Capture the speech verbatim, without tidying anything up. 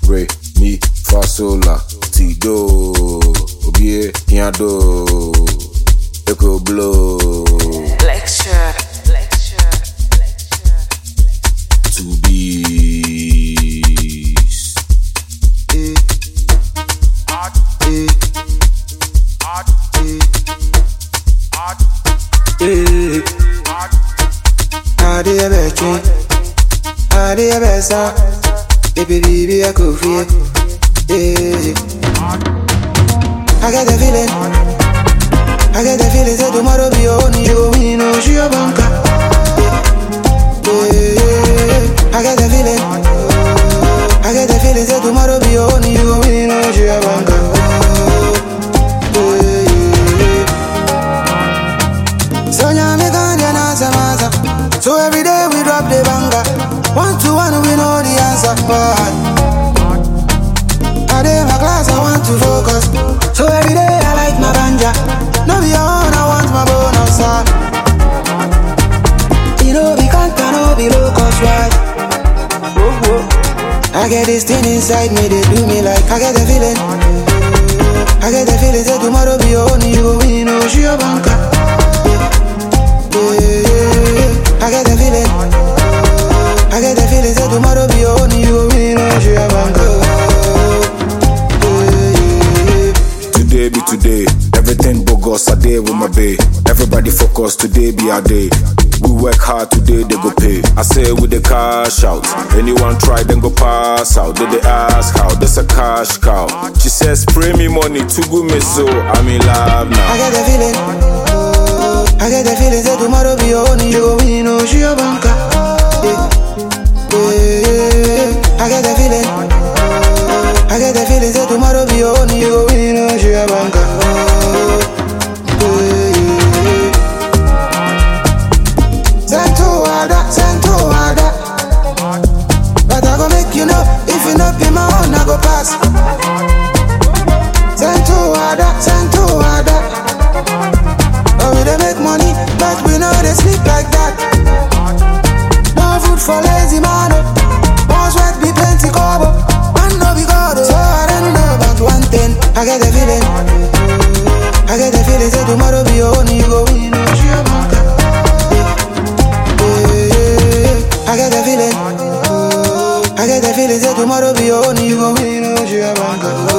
re, mi, fa, sol, la, ti, do. Obie, yan, do. Echo blow. Lecture, lecture, lecture, lecture. To beast. Eh. Eh. Eh. Ade ebechi, ade ebesa, baby baby I could feel. Eh. I get the feeling, I get the feeling that tomorrow be your own. You go win, no she your banker. Eh. I get the feeling, I get the feeling that tomorrow be your own. You go win, no she your banker. So every day we drop the banger. One to one we know the answer. But I dey my class, I want to focus. So every day I like my banja. No be your own, I want my bonus. You know we can't no be low cost, right? Whoa, whoa. I get this thing inside me, they do me like I get the feeling. I get the feeling say tomorrow be your own. You go win, no she your banker. I get the feeling, I get the feeling that tomorrow be your own. You go win, no she your banker. Today be today, everything bogus a day with my bae. Everybody focus, today be our day. We work hard today, they go pay. I say with the cash out. Anyone try, then go pass out. Then they ask how, that's a cash cow. She says, spray me money, too good me so I'm in love now. I get the feeling, I get the feeling that tomorrow be your own. You go win, no she your banker. Yeah. Yeah. I get the feeling, I get the feeling that tomorrow be your own. You go win, no she your banker. Yeah. Send to Wada, send to Wada. But I go make you know, if you not be my own, I go pass. Send to Wada, send to Wada. Oh, we dey make money, but we know they sleep like that. No food for lazy man. One sweat be plenty cover. Man no be God. So I don't know about one thing. I get the feeling, I get the feeling say tomorrow be your own. You go win, no she your banker. I get the feeling, I get the feeling say tomorrow be your own. You go win, no she your banker.